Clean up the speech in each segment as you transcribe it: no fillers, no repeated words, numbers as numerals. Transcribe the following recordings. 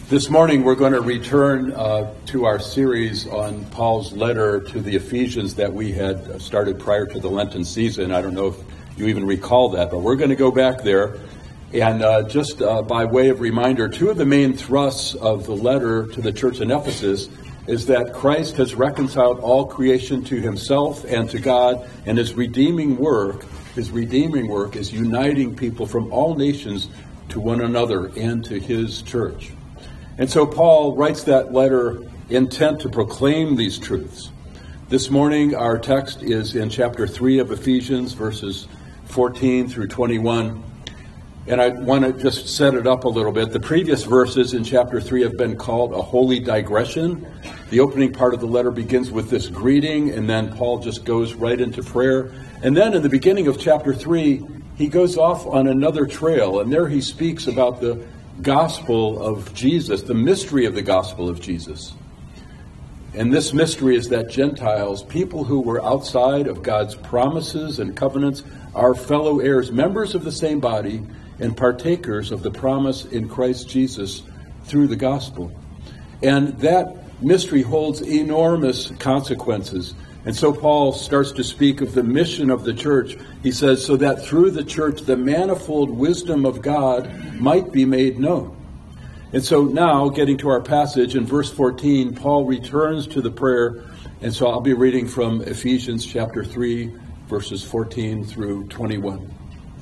This morning we're going to return to our series on Paul's letter to the Ephesians that we had started prior to the Lenten season. I don't know if you even recall that, but we're going to go back there. And just by way of reminder, two of the main thrusts of the letter to the church in Ephesus is that Christ has reconciled all creation to himself and to God, and his redeeming work is uniting people from all nations to one another and to his church. And so Paul writes that letter intent to proclaim these truths. This morning our text is in chapter 3 of Ephesians, verses 14 through 21. And I want to just set it up a little bit. The previous verses in chapter 3 have been called a holy digression. The opening part of the letter begins with this greeting, and then Paul just goes right into prayer. And then in the beginning of chapter 3, he goes off on another trail, and there he speaks about the gospel of Jesus, the mystery of the gospel of Jesus. And this mystery is that Gentiles, people who were outside of God's promises and covenants, are fellow heirs, members of the same body, and partakers of the promise in Christ Jesus through the gospel. And that mystery holds enormous consequences. And so Paul starts to speak of the mission of the church. He says, so that through the church the manifold wisdom of God might be made known. And so now, getting to our passage in verse 14, Paul returns to the prayer. And so I'll be reading from Ephesians chapter 3, verses 14 through 21.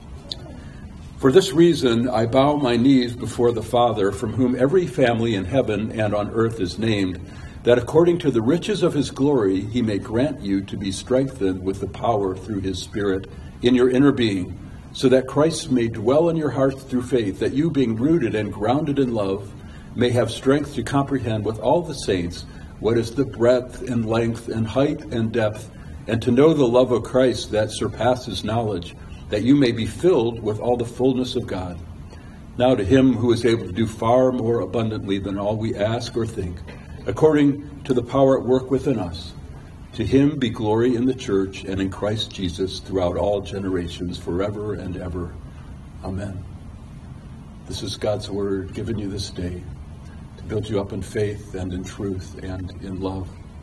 For this reason I bow my knees before the Father, from whom every family in heaven and on earth is named, that according to the riches of his glory he may grant you to be strengthened with the power through his Spirit in your inner being, so that Christ may dwell in your hearts through faith, that you, being rooted and grounded in love, may have strength to comprehend with all the saints what is the breadth and length and height and depth, and to know the love of Christ that surpasses knowledge, that you may be filled with all the fullness of God. Now to him who is able to do far more abundantly than all we ask or think, according to the power at work within us, to him be glory in the church and in Christ Jesus throughout all generations, forever and ever. Amen. This is God's word given you this day to build you up in faith and in truth and in love.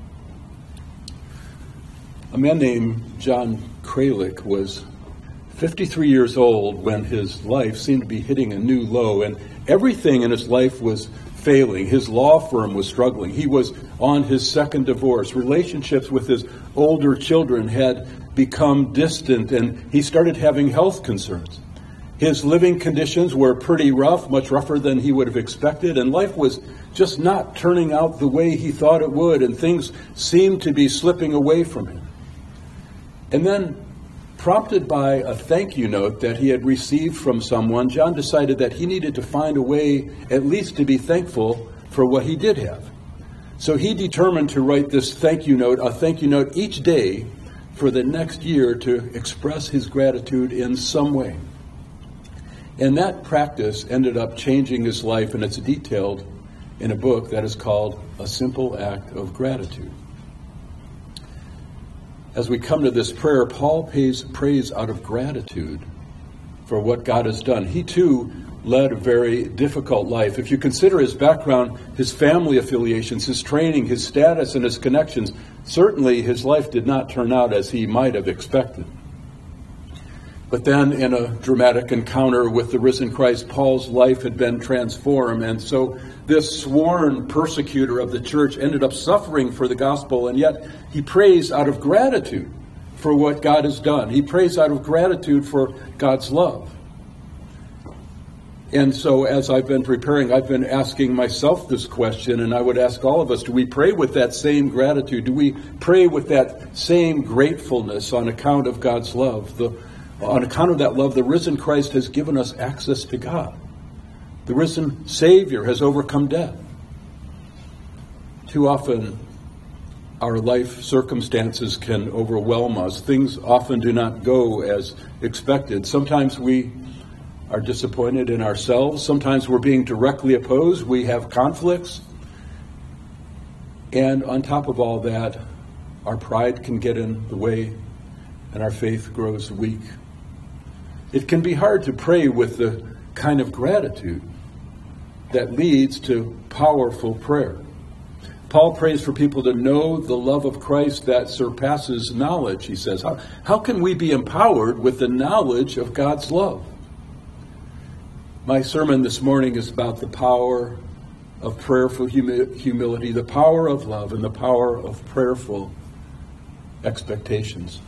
A man named John Kralik was 53 years old when his life seemed to be hitting a new low, and everything in his life was failing. His law firm was struggling. He was on his second divorce. Relationships with his older children had become distant, and he started having health concerns. His living conditions were pretty rough, much rougher than he would have expected, and life was just not turning out the way he thought it would, and things seemed to be slipping away from him. And then, prompted by a thank you note that he had received from someone, John decided that he needed to find a way at least to be thankful for what he did have. So he determined to write this a thank you note each day for the next year to express his gratitude in some way. And that practice ended up changing his life, and it's detailed in a book that is called A Simple Act of Gratitude. As we come to this prayer, Paul prays out of gratitude for what God has done. He too led a very difficult life. If you consider his background, his family affiliations, his training, his status, and his connections, certainly his life did not turn out as he might have expected. But then in a dramatic encounter with the risen Christ, Paul's life had been transformed. And so this sworn persecutor of the church ended up suffering for the gospel, and yet he prays out of gratitude for what God has done. He prays out of gratitude for God's love. And so as I've been preparing, I've been asking myself this question, and I would ask all of us, do we pray with that same gratitude? Do we pray with that same gratefulness on account of God's love? On account of that love, the risen Christ has given us access to God. The risen Savior has overcome death. Too often, our life circumstances can overwhelm us. Things often do not go as expected. Sometimes we are disappointed in ourselves. Sometimes we're being directly opposed. We have conflicts. And on top of all that, our pride can get in the way and our faith grows weak. It can be hard to pray with the kind of gratitude that leads to powerful prayer. Paul prays for people to know the love of Christ that surpasses knowledge, he says. How can we be empowered with the knowledge of God's love? My sermon this morning is about the power of prayerful humility, the power of love, and the power of prayerful expectations.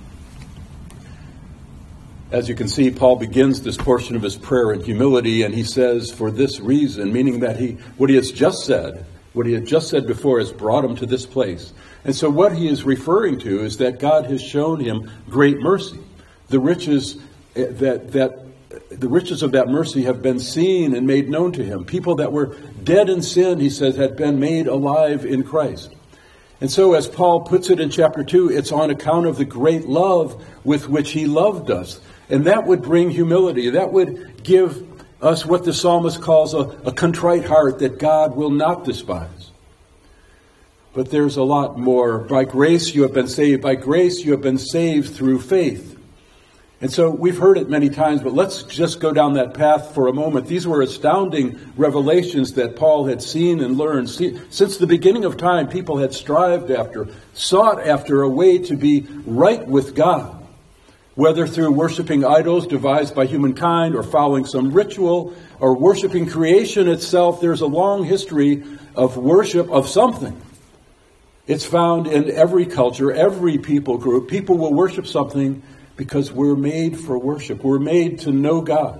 As you can see, Paul begins this portion of his prayer in humility, and he says, for this reason, meaning that what he had just said before has brought him to this place. And so what he is referring to is that God has shown him great mercy. The riches of that mercy have been seen and made known to him. People that were dead in sin, he says, had been made alive in Christ. And so as Paul puts it in chapter 2, it's on account of the great love with which he loved us. And that would bring humility. That would give us what the psalmist calls a contrite heart that God will not despise. But there's a lot more. By grace you have been saved. By grace you have been saved through faith. And so we've heard it many times, but let's just go down that path for a moment. These were astounding revelations that Paul had seen and learned. Since the beginning of time, people had sought after a way to be right with God. Whether through worshiping idols devised by humankind or following some ritual or worshiping creation itself, there's a long history of worship of something. It's found in every culture, every people group. People will worship something because we're made for worship. We're made to know God.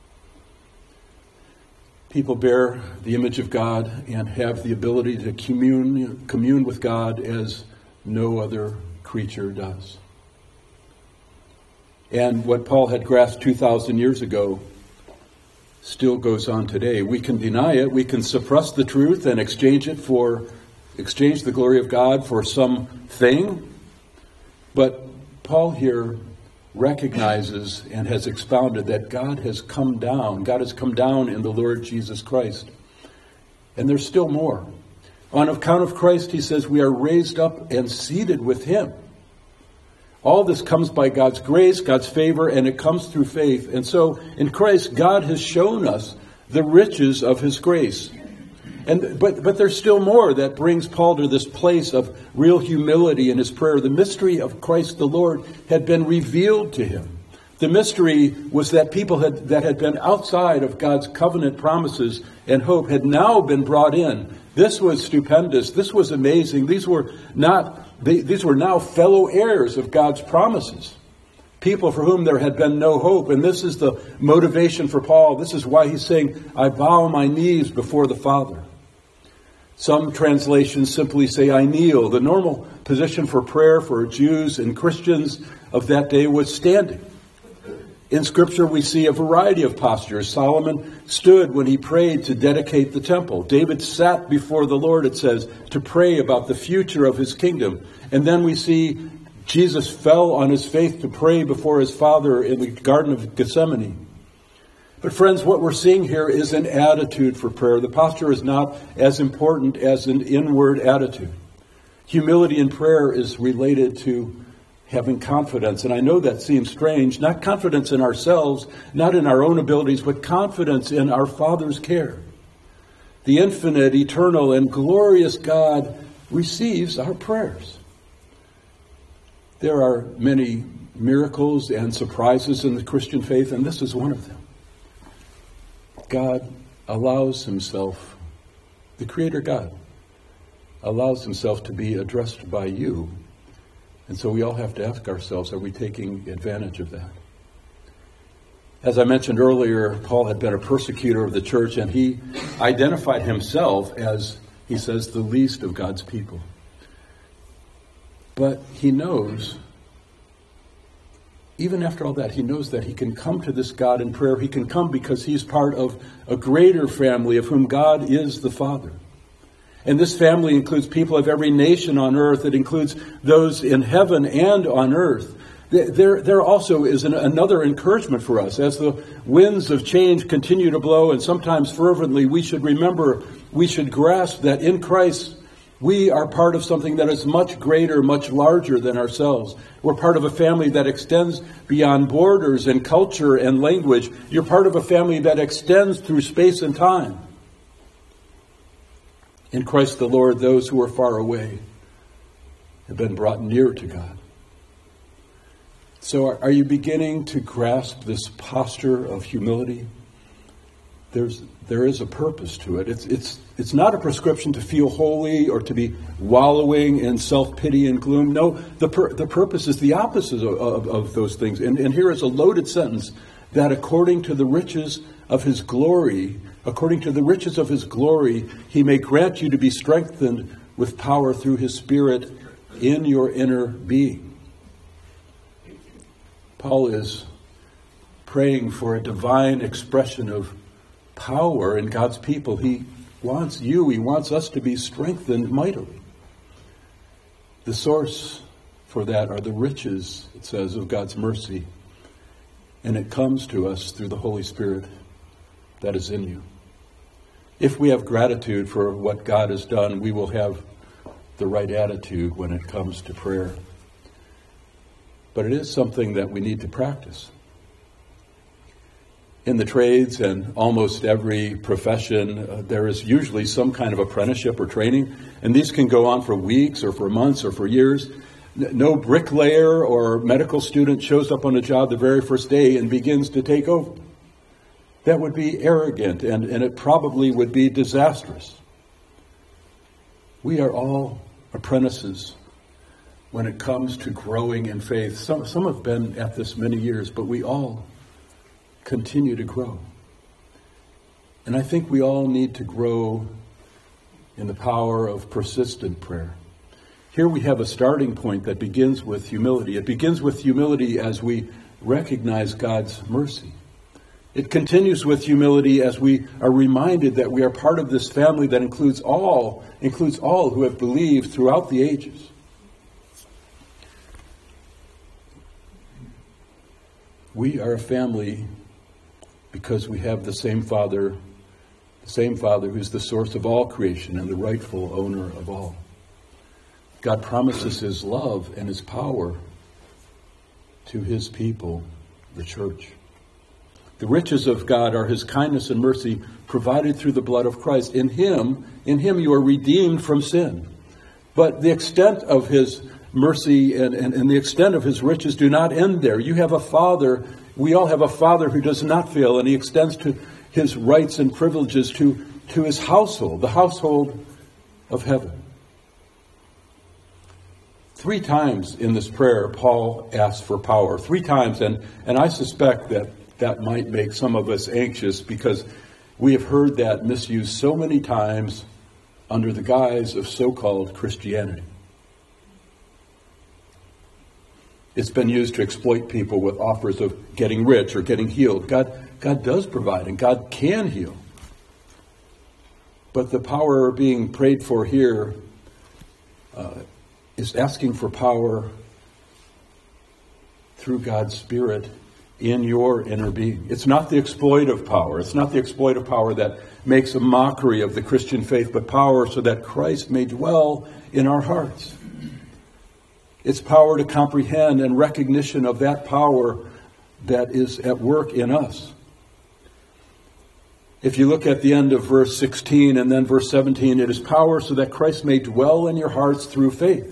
People bear the image of God and have the ability to commune with God as no other creature does. And what Paul had grasped 2,000 years ago still goes on today. We can deny it. We can suppress the truth and exchange the glory of God for something. But Paul here recognizes and has expounded that God has come down. God has come down in the Lord Jesus Christ. And there's still more. On account of Christ, he says, we are raised up and seated with him. All this comes by God's grace, God's favor, and it comes through faith. And so in Christ, God has shown us the riches of his grace. But there's still more that brings Paul to this place of real humility in his prayer. The mystery of Christ the Lord had been revealed to him. The mystery was that people that had been outside of God's covenant promises and hope had now been brought in. This was stupendous. This was amazing. These were now fellow heirs of God's promises. People for whom there had been no hope. And this is the motivation for Paul. This is why he's saying, I bow my knees before the Father. Some translations simply say, I kneel. The normal position for prayer for Jews and Christians of that day was standing. In Scripture, we see a variety of postures. Solomon stood when he prayed to dedicate the temple. David sat before the Lord, it says, to pray about the future of his kingdom. And then we see Jesus fell on his face to pray before his Father in the Garden of Gethsemane. But friends, what we're seeing here is an attitude for prayer. The posture is not as important as an inward attitude. Humility in prayer is related to having confidence. And I know that seems strange. Not confidence in ourselves, not in our own abilities, but confidence in our Father's care. The infinite, eternal, and glorious God receives our prayers. There are many miracles and surprises in the Christian faith, and this is one of them. God allows himself, the Creator God, allows himself to be addressed by you. And so we all have to ask ourselves, are we taking advantage of that? As I mentioned earlier, Paul had been a persecutor of the church, and he identified himself as, he says, the least of God's people. But he knows, even after all that, he knows that he can come to this God in prayer. He can come because he's part of a greater family of whom God is the Father. And this family includes people of every nation on earth. It includes those in heaven and on earth. There also is another encouragement for us. As the winds of change continue to blow, and sometimes fervently, we should remember, we should grasp that in Christ, we are part of something that is much greater, much larger than ourselves. We're part of a family that extends beyond borders and culture and language. You're part of a family that extends through space and time. In Christ the Lord, those who are far away have been brought near to God. So are you beginning to grasp this posture of humility? There is a purpose to it. It's not a prescription to feel holy or to be wallowing in self-pity and gloom. No, the purpose is the opposite of those things. And here is a loaded sentence, that according to the riches of his glory, he may grant you to be strengthened with power through his Spirit in your inner being. Paul is praying for a divine expression of power in God's people. He wants us to be strengthened mightily. The source for that are the riches, it says, of God's mercy. And it comes to us through the Holy Spirit that is in you. If we have gratitude for what God has done, we will have the right attitude when it comes to prayer. But it is something that we need to practice. In the trades and almost every profession, there is usually some kind of apprenticeship or training, and these can go on for weeks or for months or for years. No bricklayer or medical student shows up on a job the very first day and begins to take over. That would be arrogant, and it probably would be disastrous. We are all apprentices when it comes to growing in faith. Some have been at this many years, but we all continue to grow. And I think we all need to grow in the power of persistent prayer. Here we have a starting point that begins with humility. It begins with humility as we recognize God's mercy. It continues with humility as we are reminded that we are part of this family that includes all who have believed throughout the ages. We are a family because we have the same Father who's the source of all creation and the rightful owner of all. God promises his love and his power to his people, the church. The riches of God are his kindness and mercy provided through the blood of Christ. In him you are redeemed from sin. But the extent of his mercy and the extent of his riches do not end there. You have a Father. We all have a Father who does not fail, and he extends to his rights and privileges to his household, the household of heaven. 3 times in this prayer, Paul asks for power. 3 times, and I suspect that might make some of us anxious because we have heard that misused so many times under the guise of so-called Christianity. It's been used to exploit people with offers of getting rich or getting healed. God does provide, and God can heal. But the power being prayed for here is asking for power through God's Spirit in your inner being. It's not the exploitive power. It's not the exploitive power that makes a mockery of the Christian faith, but power so that Christ may dwell in our hearts. It's power to comprehend and recognition of that power that is at work in us. If you look at the end of verse 16 and then verse 17, it is power so that Christ may dwell in your hearts through faith.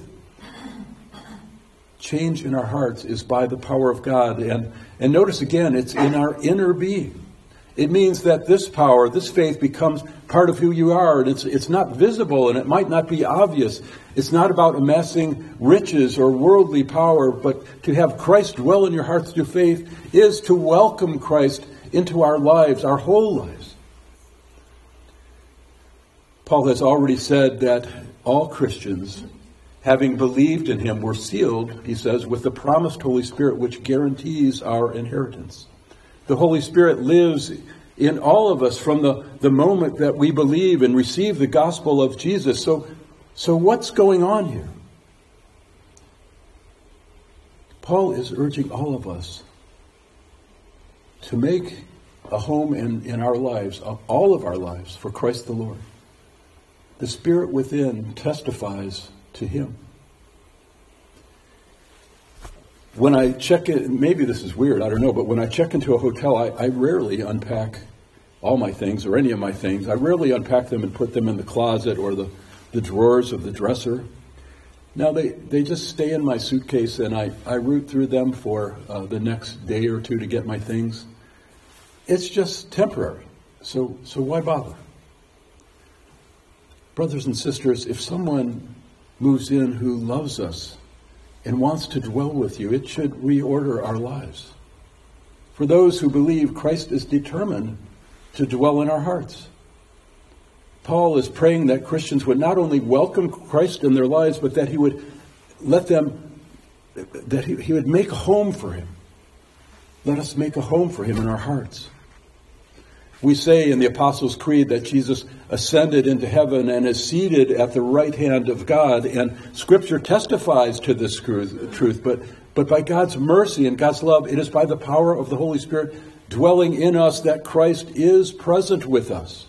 Change in our hearts is by the power of God. And notice again, it's in our inner being. It means that this power, this faith becomes part of who you are. And it's not visible and it might not be obvious. It's not about amassing riches or worldly power, but to have Christ dwell in your hearts through faith is to welcome Christ into our lives, our whole lives. Paul has already said that all Christians, having believed in him, were sealed, he says, with the promised Holy Spirit, which guarantees our inheritance. The Holy Spirit lives in all of us from the moment that we believe and receive the gospel of Jesus. So what's going on here? Paul is urging all of us to make a home in our lives, all of our lives, for Christ the Lord. The Spirit within testifies to him. When I check in, maybe this is weird, I don't know, but when I check into a hotel, I rarely unpack all my things or any of my things. I rarely unpack them and put them in the closet or the drawers of the dresser. Now they just stay in my suitcase, and I root through them for the next day or two to get my things. It's just temporary. So why bother? Brothers and sisters, if someone moves in who loves us and wants to dwell with you, it should reorder our lives. For those who believe, Christ is determined to dwell in our hearts. Paul is praying that Christians would not only welcome Christ in their lives, but that he would let them, that he would make a home for him. Let us make a home for him in our hearts. We say in the Apostles' Creed that Jesus ascended into heaven and is seated at the right hand of God, and Scripture testifies to this truth. But by God's mercy and God's love, it is by the power of the Holy Spirit dwelling in us that Christ is present with us.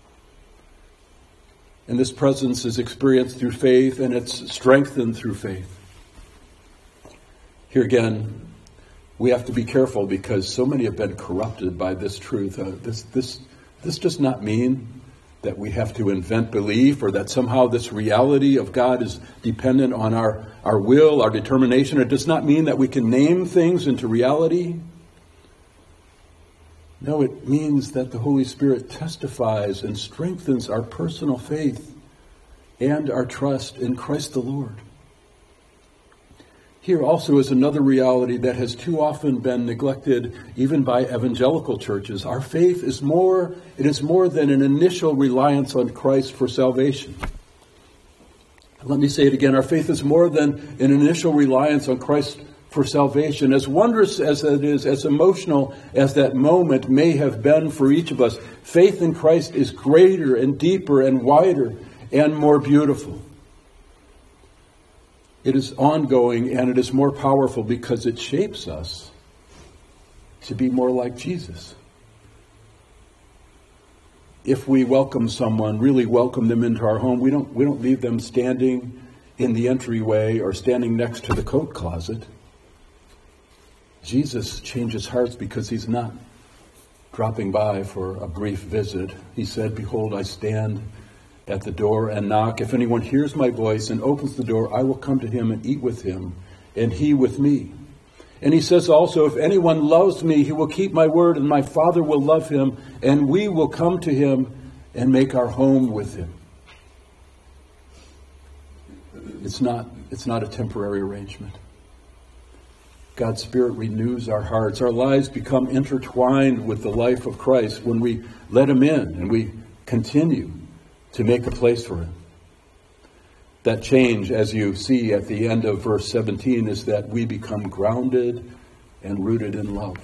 And this presence is experienced through faith, and it's strengthened through faith. Here again, we have to be careful because so many have been corrupted by this truth. This does not mean that we have to invent belief or that somehow this reality of God is dependent on our will, our determination. It does not mean that we can name things into reality. No, it means that the Holy Spirit testifies and strengthens our personal faith and our trust in Christ the Lord. Here also is another reality that has too often been neglected even by evangelical churches. Our faith is more than an initial reliance on Christ for salvation. Let me say it again. Our faith is more than an initial reliance on Christ for salvation. As wondrous as it is, as emotional as that moment may have been for each of us, faith in Christ is greater and deeper and wider and more beautiful. It is ongoing and it is more powerful because it shapes us to be more like Jesus. If we welcome someone, really welcome them into our home, we don't leave them standing in the entryway or standing next to the coat closet. Jesus changes hearts because he's not dropping by for a brief visit. He said, "Behold, I stand at the door and knock. If anyone hears my voice and opens the door, I will come to him and eat with him, and he with me." And he says also, "If anyone loves me, he will keep my word, and my Father will love him, and we will come to him and make our home with him." It's not a temporary arrangement. God's Spirit renews our hearts. Our lives become intertwined with the life of Christ when we let him in and we continue to make a place for him. That change, as you see at the end of verse 17, is that we become grounded and rooted in love.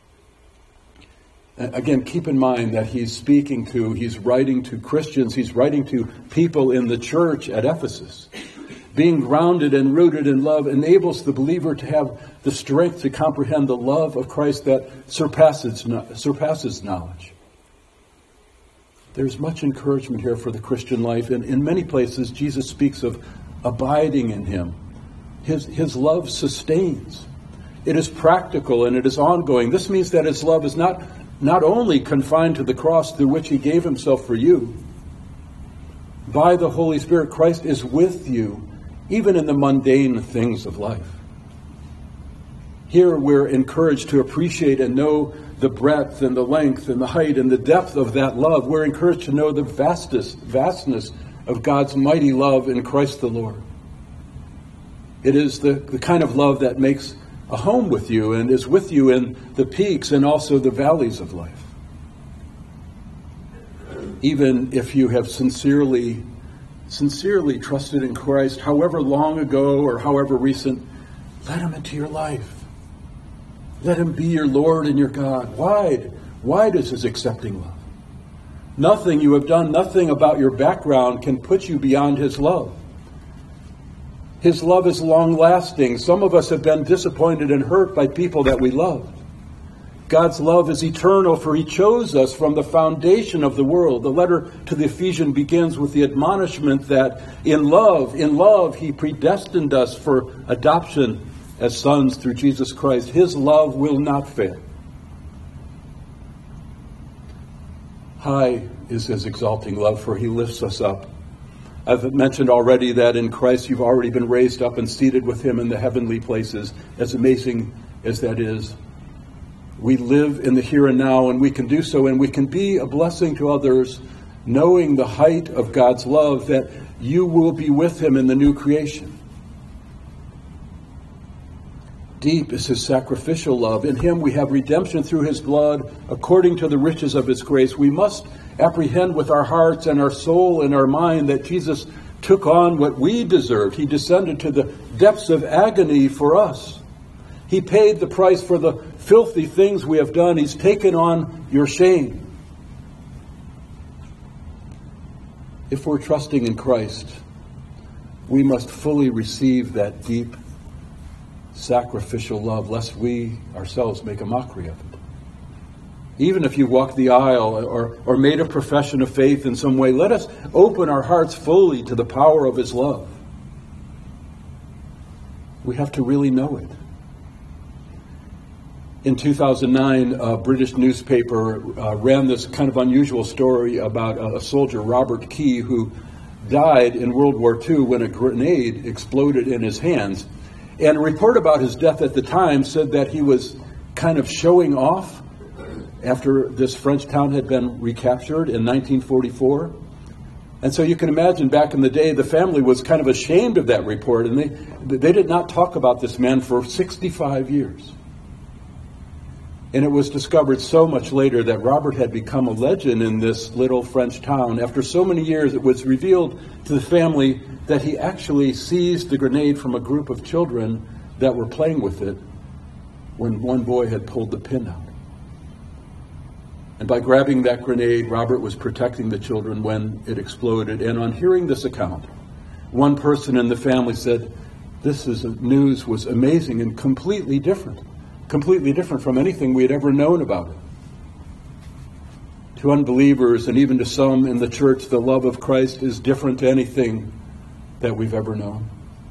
Again, keep in mind that he's writing to Christians, he's writing to people in the church at Ephesus. Being grounded and rooted in love enables the believer to have the strength to comprehend the love of Christ that surpasses knowledge. There's much encouragement here for the Christian life, and in many places Jesus speaks of abiding in him. His love sustains. It is practical and it is ongoing. This means that his love is not only confined to the cross through which he gave himself for you. By the Holy Spirit, Christ is with you, even in the mundane things of life. Here we're encouraged to appreciate and know the breadth and the length and the height and the depth of that love. We're encouraged to know the vastness of God's mighty love in Christ the Lord. It is the kind of love that makes a home with you and is with you in the peaks and also the valleys of life. Even if you have sincerely trusted in Christ, however long ago or however recent, let him into your life. Let him be your Lord and your God. Wide is his accepting love. Nothing you have done, nothing about your background can put you beyond his love. His love is long-lasting. Some of us have been disappointed and hurt by people that we loved. God's love is eternal, for he chose us from the foundation of the world. The letter to the Ephesians begins with the admonishment that in love, he predestined us for adoption as sons through Jesus Christ. His love will not fail. High is his exalting love, for he lifts us up. I've mentioned already that in Christ you've already been raised up and seated with him in the heavenly places. As amazing as that is, we live in the here and now, and we can do so, and we can be a blessing to others, knowing the height of God's love, that you will be with him in the new creation. Deep is his sacrificial love. In him we have redemption through his blood, according to the riches of his grace. We must apprehend with our hearts and our soul and our mind that Jesus took on what we deserved. He descended to the depths of agony for us. He paid the price for the filthy things we have done. He's taken on your shame. If we're trusting in Christ, we must fully receive that deep sacrificial love, lest we ourselves make a mockery of it. Even if you walked the aisle or made a profession of faith in some way, let us open our hearts fully to the power of his love. We have to really know it. In 2009, a British newspaper ran this kind of unusual story about a soldier, Robert Key, who died in World War II when a grenade exploded in his hands. And a report about his death at the time said that he was kind of showing off after this French town had been recaptured in 1944. And so you can imagine back in the day, the family was kind of ashamed of that report, and they did not talk about this man for 65 years. And it was discovered so much later that Robert had become a legend in this little French town. After so many years, it was revealed to the family that he actually seized the grenade from a group of children that were playing with it when one boy had pulled the pin out. And by grabbing that grenade, Robert was protecting the children when it exploded. And on hearing this account, one person in the family said, news was amazing and completely different from anything we had ever known about it. To unbelievers and even to some in the church, the love of Christ is different to anything that we've ever known.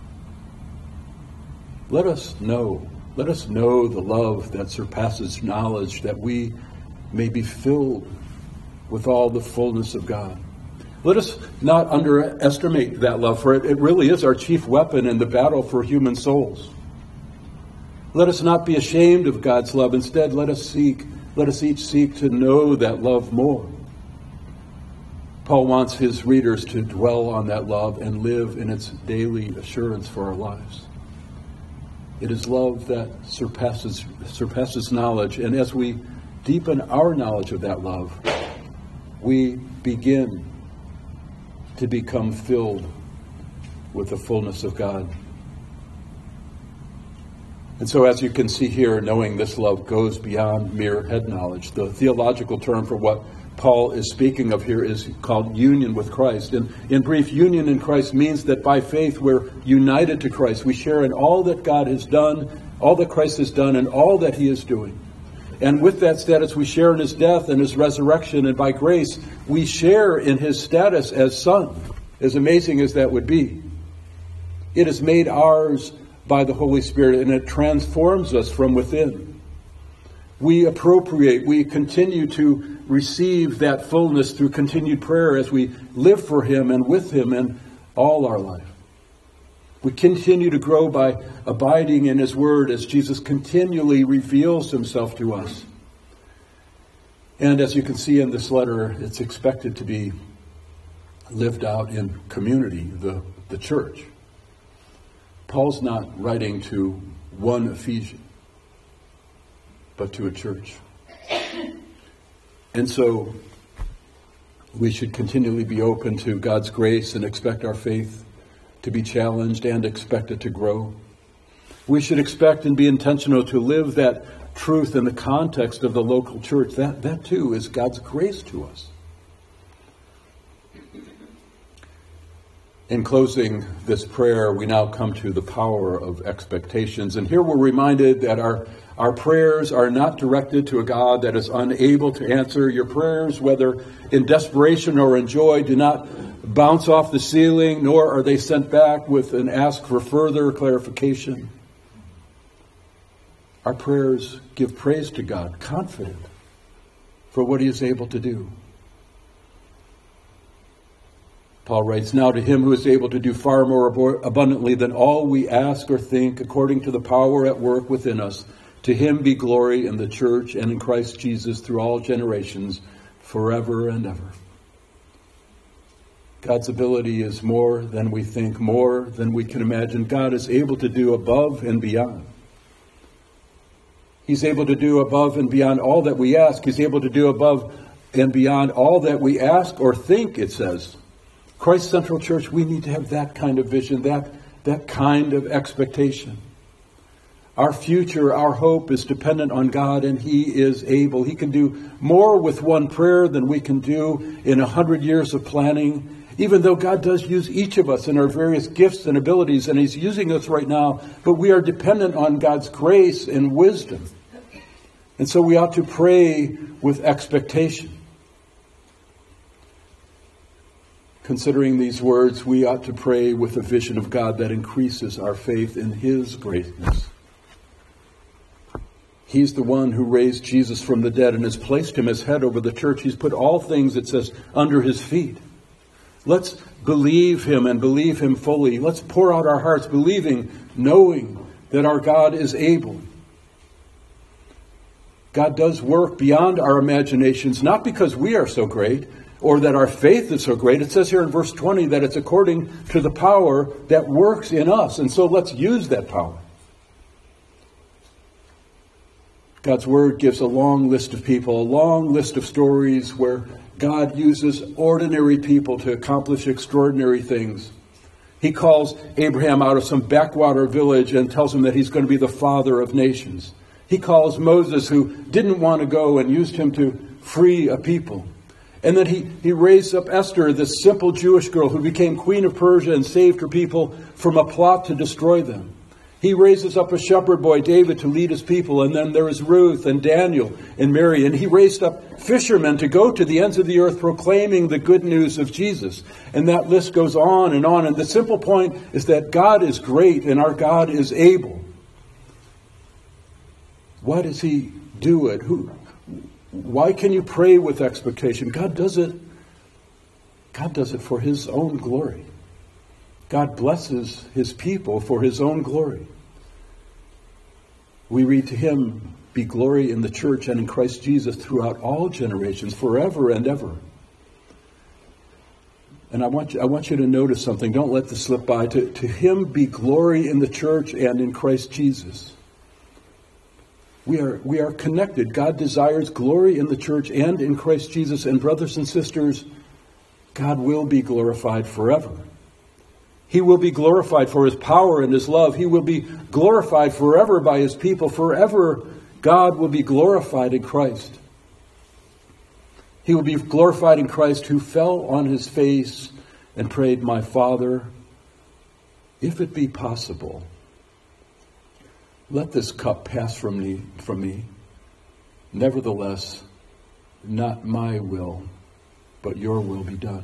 Let us know the love that surpasses knowledge, that we may be filled with all the fullness of God. Let us not underestimate that love, for it really is our chief weapon in the battle for human souls. Let us not be ashamed of God's love. Instead, let us each seek to know that love more. Paul wants his readers to dwell on that love and live in its daily assurance for our lives. It is love that surpasses knowledge, and as we deepen our knowledge of that love, we begin to become filled with the fullness of God. And so, as you can see here, knowing this love goes beyond mere head knowledge. The theological term for what Paul is speaking of here is called union with Christ. And in brief, union in Christ means that by faith we're united to Christ. We share in all that God has done, all that Christ has done, and all that he is doing. And with that status, we share in his death and his resurrection, and by grace, we share in his status as son, as amazing as that would be. It is made ours by the Holy Spirit, and it transforms us from within. We appropriate, we continue to receive that fullness through continued prayer as we live for him and with him in all our life. We continue to grow by abiding in his word as Jesus continually reveals himself to us. And as you can see in this letter, it's expected to be lived out in community, the church. Paul's not writing to one Ephesian, but to a church. And so we should continually be open to God's grace and expect our faith to be challenged and expect it to grow. We should expect and be intentional to live that truth in the context of the local church. That too is God's grace to us. In closing this prayer, we now come to the power of expectations. And here we're reminded that our prayers are not directed to a God that is unable to answer. Your prayers, whether in desperation or in joy, do not bounce off the ceiling, nor are they sent back with an ask for further clarification. Our prayers give praise to God, confident for what he is able to do. Paul writes, "Now to him who is able to do far more abundantly than all we ask or think, according to the power at work within us, to him be glory in the church and in Christ Jesus through all generations, forever and ever." God's ability is more than we think, more than we can imagine. God is able to do above and beyond. He's able to do above and beyond all that we ask. He's able to do above and beyond all that we ask or think, it says. Christ Central Church, we need to have that kind of vision, that kind of expectation. Our future, our hope is dependent on God, and He is able. He can do more with one prayer than we can do in 100 years of planning, even though God does use each of us in our various gifts and abilities, and He's using us right now, but we are dependent on God's grace and wisdom. And so we ought to pray with expectation. Considering these words, we ought to pray with a vision of God that increases our faith in His greatness. He's the one who raised Jesus from the dead and has placed Him as head over the church. He's put all things, it says, under His feet. Let's believe Him and believe Him fully. Let's pour out our hearts believing, knowing that our God is able. God does work beyond our imaginations, not because we are so great or that our faith is so great. It says here in verse 20 that it's according to the power that works in us. And so let's use that power. God's Word gives a long list of people, a long list of stories where God uses ordinary people to accomplish extraordinary things. He calls Abraham out of some backwater village and tells him that he's going to be the father of nations. He calls Moses, who didn't want to go, and used him to free a people. And then he raised up Esther, this simple Jewish girl who became queen of Persia and saved her people from a plot to destroy them. He raises up a shepherd boy, David, to lead his people. And then there is Ruth and Daniel and Mary. And he raised up fishermen to go to the ends of the earth proclaiming the good news of Jesus. And that list goes on and on. And the simple point is that God is great and our God is able. Why does He do it? Why can you pray with expectation? God does it for His own glory. God blesses His people for His own glory. We read, to Him be glory in the church and in Christ Jesus throughout all generations, forever and ever. And I want you to notice something. Don't let this slip by. To Him be glory in the church and in Christ Jesus. We are connected. God desires glory in the church and in Christ Jesus. And brothers and sisters, God will be glorified forever. He will be glorified for His power and His love. He will be glorified forever by His people. Forever, God will be glorified in Christ. He will be glorified in Christ, who fell on His face and prayed, "My Father, if it be possible, let this cup pass from me. Nevertheless, not my will, but your will be done."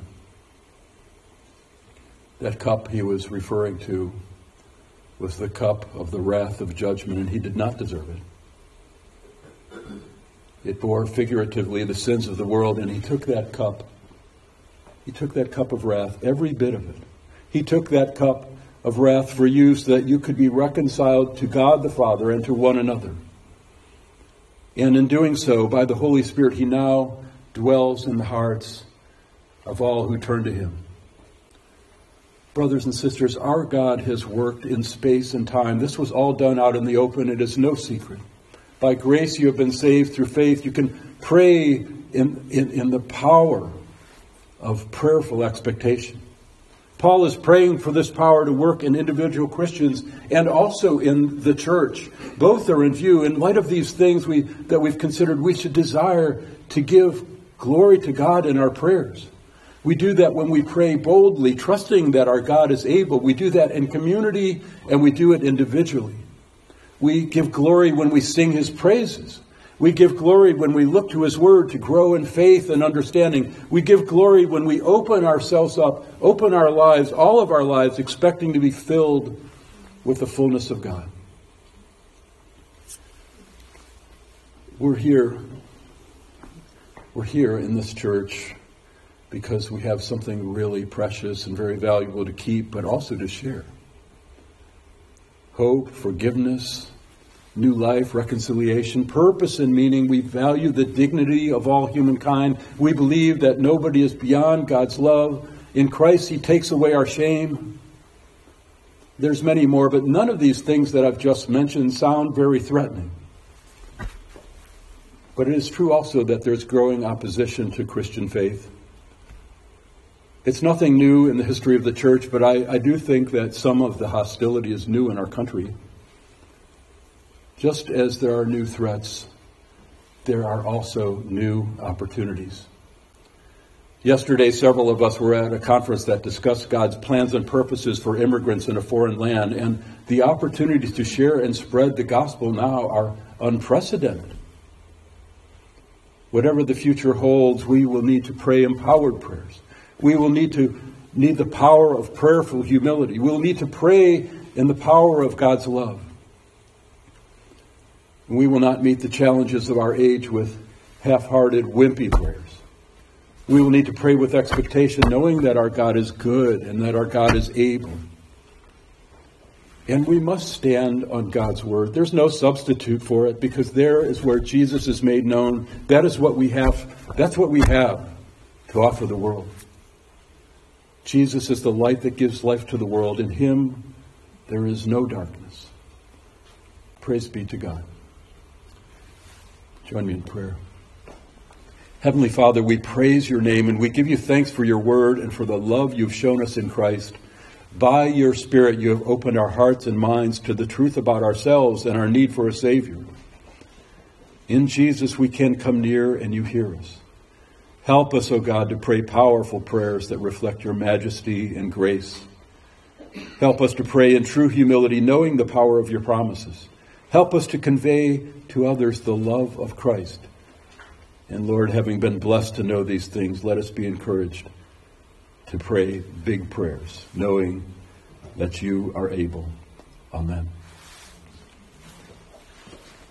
That cup he was referring to was the cup of the wrath of judgment, and He did not deserve it. It bore figuratively the sins of the world, and He took that cup. He took that cup of wrath, every bit of it. He took that cup of wrath for you so that you could be reconciled to God the Father and to one another. And in doing so, by the Holy Spirit, He now dwells in the hearts of all who turn to Him. Brothers and sisters, our God has worked in space and time. This was all done out in the open. It is no secret. By grace you have been saved through faith. You can pray in the power of prayerful expectation. Paul is praying for this power to work in individual Christians and also in the church. Both are in view. In light of these things that we've considered, we should desire to give glory to God in our prayers. We do that when we pray boldly, trusting that our God is able. We do that in community, and we do it individually. We give glory when we sing His praises. We give glory when we look to His Word to grow in faith and understanding. We give glory when we open ourselves up, open our lives, all of our lives, expecting to be filled with the fullness of God. We're here in this church because we have something really precious and very valuable to keep, but also to share. Hope, forgiveness, new life, reconciliation, purpose and meaning. We value the dignity of all humankind. We believe that nobody is beyond God's love. In Christ, He takes away our shame. There's many more, but none of these things that I've just mentioned sound very threatening. But it is true also that there's growing opposition to Christian faith. It's nothing new in the history of the church, but I do think that some of the hostility is new in our country. Just as there are new threats, there are also new opportunities. Yesterday, several of us were at a conference that discussed God's plans and purposes for immigrants in a foreign land, and the opportunities to share and spread the gospel now are unprecedented. Whatever the future holds, we will need to pray empowered prayers. We will need the power of prayerful humility. We will need to pray in the power of God's love. We will not meet the challenges of our age with half-hearted, wimpy prayers. We will need to pray with expectation, knowing that our God is good and that our God is able. And we must stand on God's word. There's no substitute for it, because there is where Jesus is made known. That is what we have. That's what we have to offer the world. Jesus is the light that gives life to the world. In Him, there is no darkness. Praise be to God. Join me in prayer. Heavenly Father, we praise your name and we give you thanks for your word and for the love you've shown us in Christ. By your Spirit, you have opened our hearts and minds to the truth about ourselves and our need for a Savior. In Jesus, we can come near and you hear us. Help us, O God, to pray powerful prayers that reflect your majesty and grace. Help us to pray in true humility, knowing the power of your promises. Help us to convey to others the love of Christ. And Lord, having been blessed to know these things, let us be encouraged to pray big prayers, knowing that you are able. Amen.